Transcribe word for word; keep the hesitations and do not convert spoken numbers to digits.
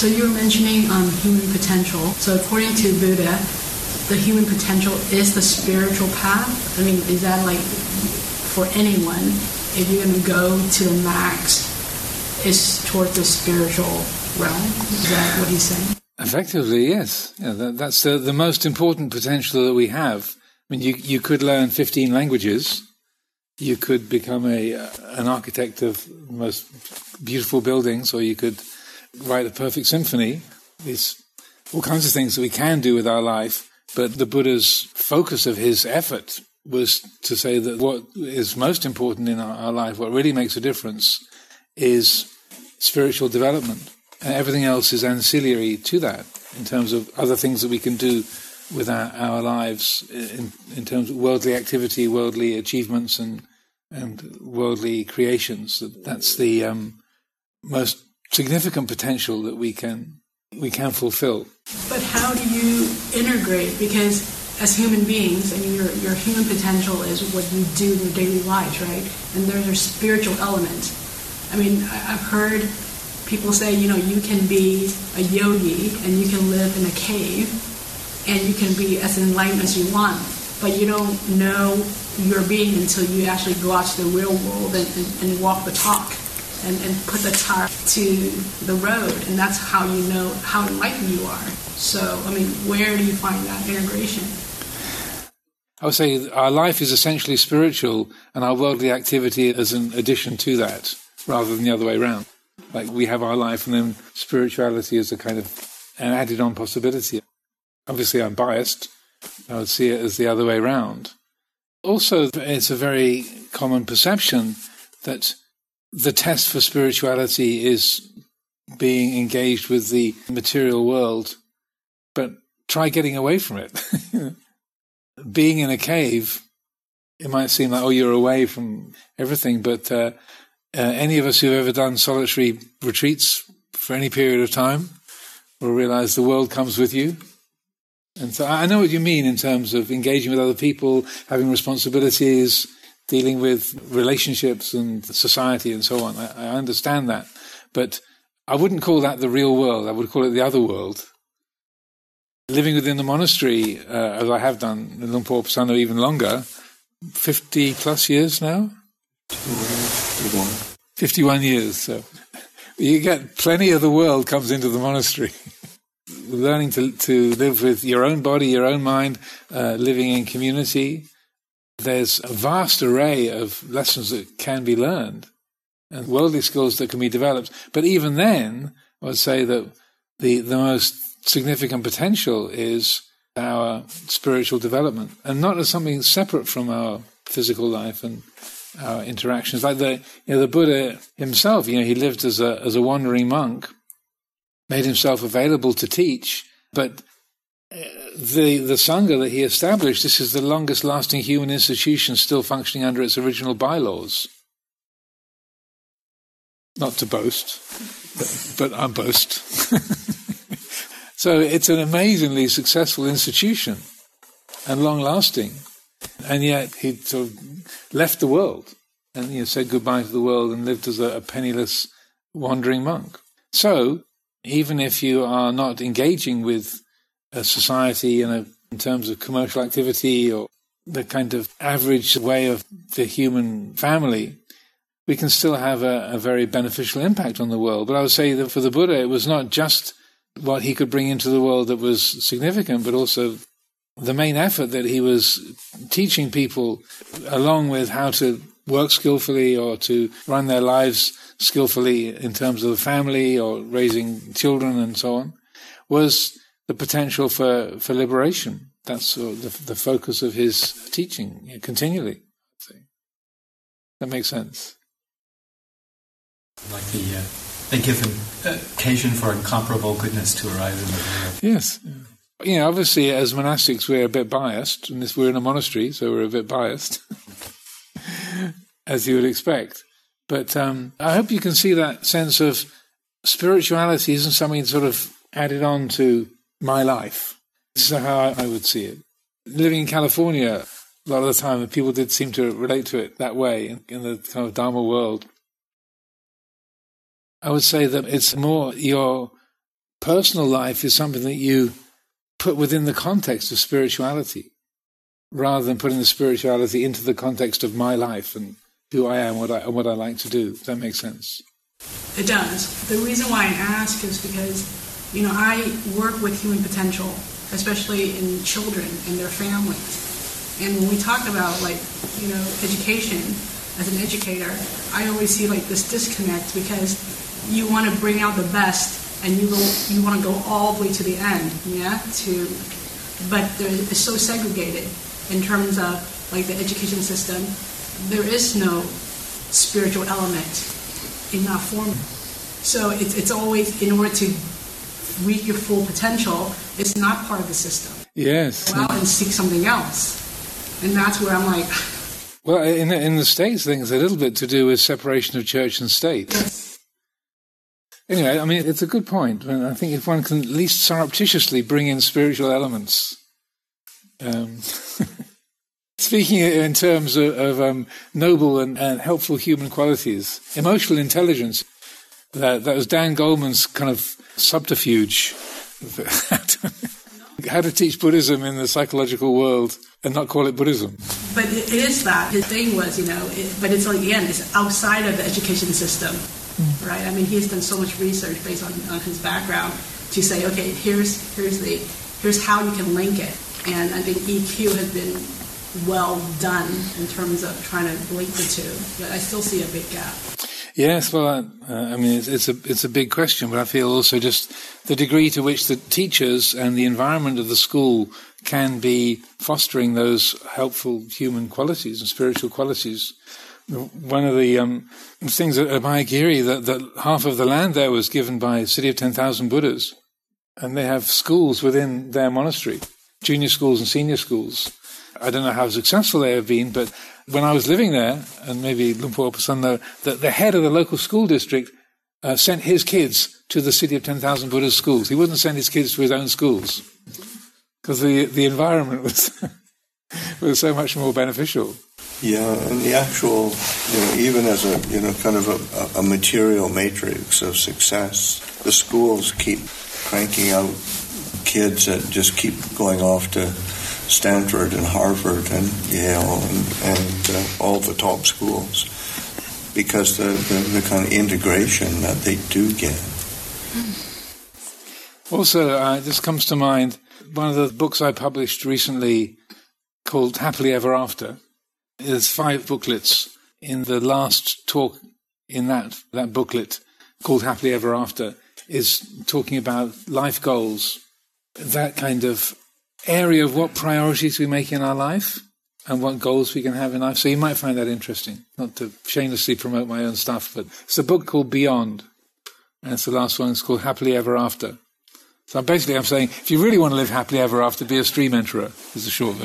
So you were mentioning um, human potential. So according to Buddha, the human potential is the spiritual path. I mean, is that like for anyone, if you're going to go to the max, it's toward the spiritual realm? Is that what he's saying? Effectively, yes. Yeah, that, that's the, the most important potential that we have. I mean, you you could learn fifteen languages. You could become a uh, an architect of the most beautiful buildings, or you could write a perfect symphony. There's all kinds of things that we can do with our life. But the Buddha's focus of his effort was to say that what is most important in our, our life, what really makes a difference, is spiritual development. And everything else is ancillary to that in terms of other things that we can do with our, our lives in, in terms of worldly activity, worldly achievements, and and worldly creations. That's the um, most significant potential that we can we can fulfill. But how do you integrate? Because as human beings, I mean, your your human potential is what you do in your daily lives, right? And there's a spiritual element. I mean, I've heard people say, you know, you can be a yogi and you can live in a cave and you can be as enlightened as you want, but you don't know your being until you actually go out to the real world and, and, and walk the talk and, and put the tire to the road, and that's how you know how enlightened you are. So, I mean, where do you find that integration? I would say our life is essentially spiritual and our worldly activity is an addition to that rather than the other way around. Like we have our life and then spirituality is a kind of an added-on possibility. Obviously, I'm biased. I would see it as the other way around. Also, it's a very common perception that the test for spirituality is being engaged with the material world, but try getting away from it. Being in a cave, it might seem like, oh, you're away from everything, but uh, uh, any of us who've ever done solitary retreats for any period of time will realize the world comes with you. And so I know what you mean in terms of engaging with other people, having responsibilities, dealing with relationships and society and so on. I, I understand that. But I wouldn't call that the real world. I would call it the other world. Living within the monastery, uh, as I have done in Luang Por Pisano even longer, fifty plus years now? fifty-one. fifty-one years. So you get plenty of the world comes into the monastery. Learning to to live with your own body, your own mind, uh, living in community. There's a vast array of lessons that can be learned and worldly skills that can be developed. But even then, I would say that the, the most significant potential is our spiritual development, and not as something separate from our physical life and our interactions. Like the you know the Buddha himself, you know, he lived as a as a wandering monk, made himself available to teach, but the the Sangha that he established, this is the longest lasting human institution still functioning under its original bylaws. Not to boast, but, but I boast. So it's an amazingly successful institution and long-lasting. And yet he sort of left the world and you know, said goodbye to the world and lived as a, a penniless wandering monk. So even if you are not engaging with a society in, a, in terms of commercial activity or the kind of average way of the human family, we can still have a, a very beneficial impact on the world. But I would say that for the Buddha, it was not just what he could bring into the world that was significant, but also the main effort that he was teaching people along with how to work skillfully or to run their lives skillfully in terms of the family or raising children and so on, was the potential for, for liberation. That's sort of the, the focus of his teaching you know, continually. That makes sense. Like the, uh, they give an occasion for incomparable goodness to arise in the world. Yes. You know, obviously, as monastics, we're a bit biased, and this, we're in a monastery, so we're a bit biased, as you would expect. But um, I hope you can see that sense of spirituality isn't something sort of added on to my life. This is how I would see it. Living in California, a lot of the time, people did seem to relate to it that way, in, in the kind of Dharma world. I would say that it's more your personal life is something that you put within the context of spirituality, rather than putting the spirituality into the context of my life and who I am, what I, and what I like to do. Does that make sense? It does. The reason why I ask is because, you know, I work with human potential, especially in children and their families. And when we talk about, like, you know, education, as an educator, I always see, like, this disconnect because you want to bring out the best and you go, you want to go all the way to the end, yeah, to, but there, it's so segregated in terms of, like, the education system. There is no spiritual element in that form. So it's, it's always, in order to reach your full potential, it's not part of the system. Yes. Go out and seek something else. And that's where I'm like... Well, in the, in the States, things a little bit to do with separation of church and state. Yes. Anyway, I mean, it's a good point. I think if one can at least surreptitiously bring in spiritual elements. Um, speaking in terms of, of um, noble and, and helpful human qualities, emotional intelligence, that, that was Dan Goleman's kind of subterfuge. How to teach Buddhism in the psychological world and not call it Buddhism. But it is that. His thing was, you know, it, but it's like, again, it's outside of the education system, mm. right? I mean, he's done so much research based on, on his background to say, okay, here's here's the here's how you can link it. And I think E Q has been well done in terms of trying to link the two, but I still see a big gap. Yes, well, uh, I mean, it's, it's a it's a big question, but I feel also just the degree to which the teachers and the environment of the school can be fostering those helpful human qualities and spiritual qualities. One of the um, things at Abhayagiri, that, that half of the land there was given by City of ten thousand Buddhas, and they have schools within their monastery, junior schools and senior schools. I don't know how successful they have been, but when I was living there, and maybe Luang Por Pasan know, that the head of the local school district uh, sent his kids to the City of ten thousand Buddhas schools. He wouldn't send his kids to his own schools because the the environment was was so much more beneficial. Yeah, and the actual, you know, even as a, you know, kind of a, a material matrix of success, the schools keep cranking out kids that just keep going off to Stanford and Harvard and Yale and, and uh, all the top schools, because the, the, the kind of integration that they do get. Also, uh, this comes to mind, one of the books I published recently called Happily Ever After. There's five booklets. In the last talk in that, that booklet called Happily Ever After is talking about life goals, that kind of area of what priorities we make in our life and what goals we can have in life. So you might find that interesting, not to shamelessly promote my own stuff, but it's a book called Beyond, and it's the last one. It's called Happily Ever After. So basically I'm saying, if you really want to live happily ever after, be a stream enterer, is the short version.